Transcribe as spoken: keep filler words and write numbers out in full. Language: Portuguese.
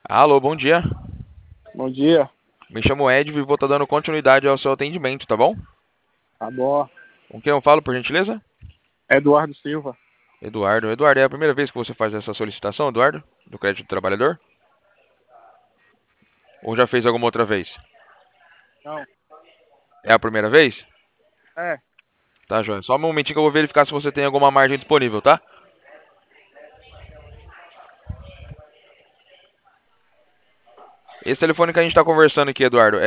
Alô, bom dia. Bom dia. Me chamo Ed e vou estar dando continuidade ao seu atendimento, tá bom? Tá bom. Com quem eu falo, por gentileza? Eduardo Silva. Eduardo. Eduardo, é a primeira vez que você faz essa solicitação, Eduardo? Do crédito do trabalhador? Ou já fez alguma outra vez? Não. É a primeira vez? É. Tá, joia. Só um momentinho que eu vou verificar se você tem alguma margem disponível, tá? Esse telefone que a gente tá conversando aqui, Eduardo,